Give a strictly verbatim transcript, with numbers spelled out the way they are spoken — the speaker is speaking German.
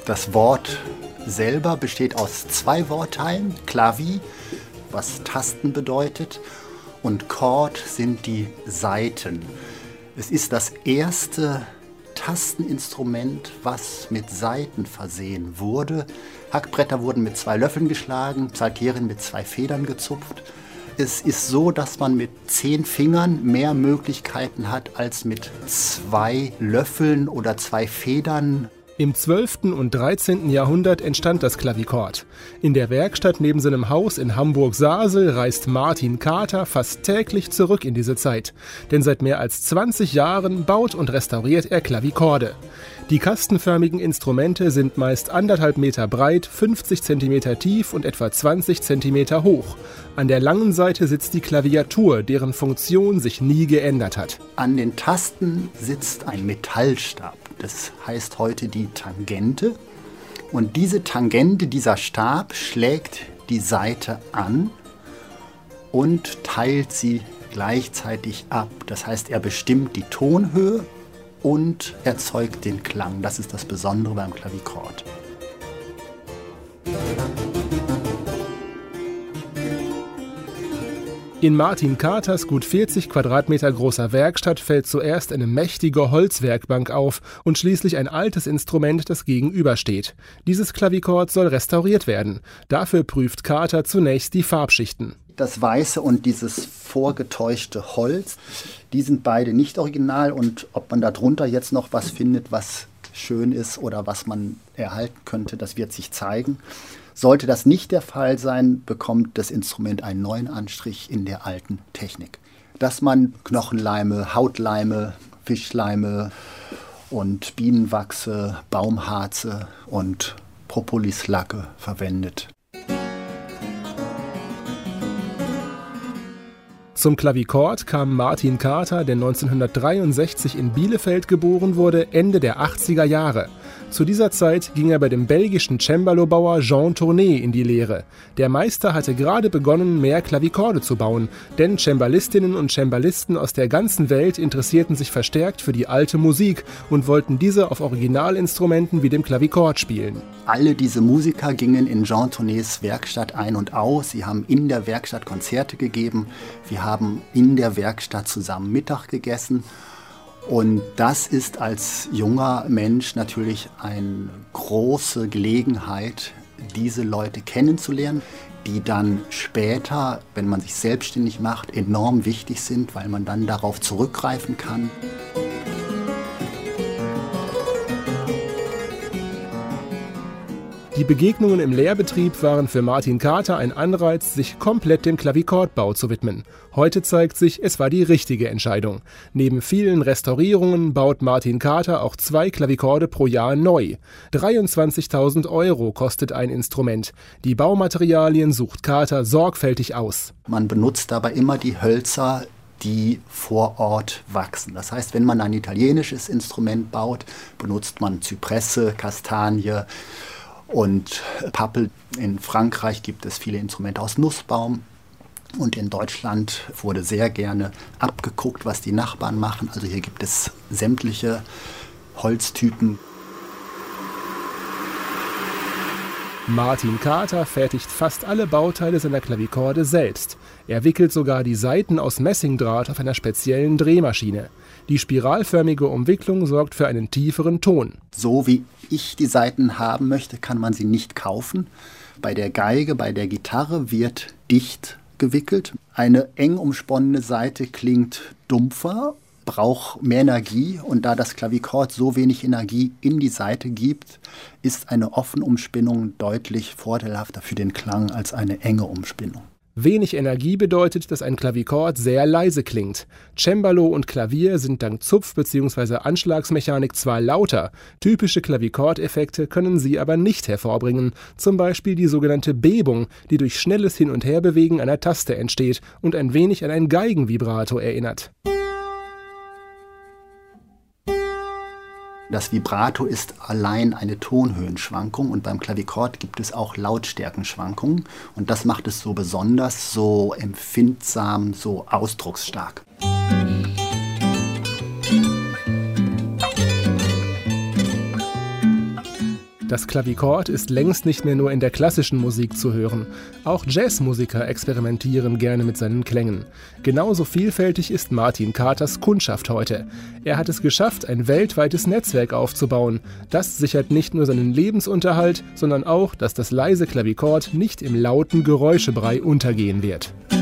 Das Wort selber besteht aus zwei Wortteilen, Klavi, was Tasten bedeutet, und Chord sind die Saiten. Es ist das erste Tasteninstrument, was mit Saiten versehen wurde. Hackbretter wurden mit zwei Löffeln geschlagen, Psalterien mit zwei Federn gezupft. Es ist so, dass man mit zehn Fingern mehr Möglichkeiten hat als mit zwei Löffeln oder zwei Federn. Im zwölften und dreizehnten Jahrhundert entstand das Klavichord. In der Werkstatt neben seinem Haus in Hamburg-Sasel reist Martin Kater fast täglich zurück in diese Zeit. Denn seit mehr als zwanzig Jahren baut und restauriert er Klavichorde. Die kastenförmigen Instrumente sind meist anderthalb Meter breit, fünfzig Zentimeter tief und etwa zwanzig Zentimeter hoch. An der langen Seite sitzt die Klaviatur, deren Funktion sich nie geändert hat. An den Tasten sitzt ein Metallstab. Das heißt heute die Tangente. Und diese Tangente, dieser Stab, schlägt die Saite an und teilt sie gleichzeitig ab. Das heißt, er bestimmt die Tonhöhe und erzeugt den Klang. Das ist das Besondere beim Klavichord. In Martin Katers gut vierzig Quadratmeter großer Werkstatt fällt zuerst eine mächtige Holzwerkbank auf und schließlich ein altes Instrument, das gegenübersteht. Dieses Klavichord soll restauriert werden. Dafür prüft Kater zunächst die Farbschichten. Das weiße und dieses vorgetäuschte Holz, die sind beide nicht original, und ob man darunter jetzt noch was findet, was schön ist oder was man erhalten könnte, das wird sich zeigen. Sollte das nicht der Fall sein, bekommt das Instrument einen neuen Anstrich in der alten Technik. Dass man Knochenleime, Hautleime, Fischleime und Bienenwachse, Baumharze und Propolis-Lacke verwendet. Zum Klavichord kam Martin Kater, der neunzehnhundertdreiundsechzig in Bielefeld geboren wurde, Ende der achtziger Jahre. Zu dieser Zeit ging er bei dem belgischen Cembalo-Bauer Jean Tourné in die Lehre. Der Meister hatte gerade begonnen, mehr Klavichorde zu bauen, denn Cembalistinnen und Cembalisten aus der ganzen Welt interessierten sich verstärkt für die alte Musik und wollten diese auf Originalinstrumenten wie dem Klavichord spielen. Alle diese Musiker gingen in Jean Tournés Werkstatt ein und aus. Sie haben in der Werkstatt Konzerte gegeben. Wir haben in der Werkstatt zusammen Mittag gegessen. Und das ist als junger Mensch natürlich eine große Gelegenheit, diese Leute kennenzulernen, die dann später, wenn man sich selbstständig macht, enorm wichtig sind, weil man dann darauf zurückgreifen kann. Die Begegnungen im Lehrbetrieb waren für Martin Kater ein Anreiz, sich komplett dem Klavichordbau zu widmen. Heute zeigt sich, es war die richtige Entscheidung. Neben vielen Restaurierungen baut Martin Kater auch zwei Klavichorde pro Jahr neu. dreiundzwanzigtausend Euro kostet ein Instrument. Die Baumaterialien sucht Kater sorgfältig aus. Man benutzt dabei immer die Hölzer, die vor Ort wachsen. Das heißt, wenn man ein italienisches Instrument baut, benutzt man Zypresse, Kastanie und Pappel. In Frankreich gibt es viele Instrumente aus Nussbaum. Und in Deutschland wurde sehr gerne abgeguckt, was die Nachbarn machen. Also hier gibt es sämtliche Holztypen. Martin Kater fertigt fast alle Bauteile seiner Klavichorde selbst. Er wickelt sogar die Saiten aus Messingdraht auf einer speziellen Drehmaschine. Die spiralförmige Umwicklung sorgt für einen tieferen Ton. So wie ich die Saiten haben möchte, kann man sie nicht kaufen. Bei der Geige, bei der Gitarre wird dicht gewickelt. Eine eng umsponnene Saite klingt dumpfer, braucht mehr Energie, und da das Klavichord so wenig Energie in die Saite gibt, ist eine offene Umspinnung deutlich vorteilhafter für den Klang als eine enge Umspinnung. Wenig Energie bedeutet, dass ein Klavichord sehr leise klingt. Cembalo und Klavier sind dank Zupf- bzw. Anschlagsmechanik zwar lauter, typische Klavichordeffekte können sie aber nicht hervorbringen, zum Beispiel die sogenannte Bebung, die durch schnelles Hin- und Herbewegen einer Taste entsteht und ein wenig an ein Geigenvibrato erinnert. Das Vibrato ist allein eine Tonhöhenschwankung, und beim Klavichord gibt es auch Lautstärkenschwankungen, und das macht es so besonders, so empfindsam, so ausdrucksstark. Das Klavichord ist längst nicht mehr nur in der klassischen Musik zu hören. Auch Jazzmusiker experimentieren gerne mit seinen Klängen. Genauso vielfältig ist Martin Katers Kundschaft heute. Er hat es geschafft, ein weltweites Netzwerk aufzubauen. Das sichert nicht nur seinen Lebensunterhalt, sondern auch, dass das leise Klavichord nicht im lauten Geräuschebrei untergehen wird.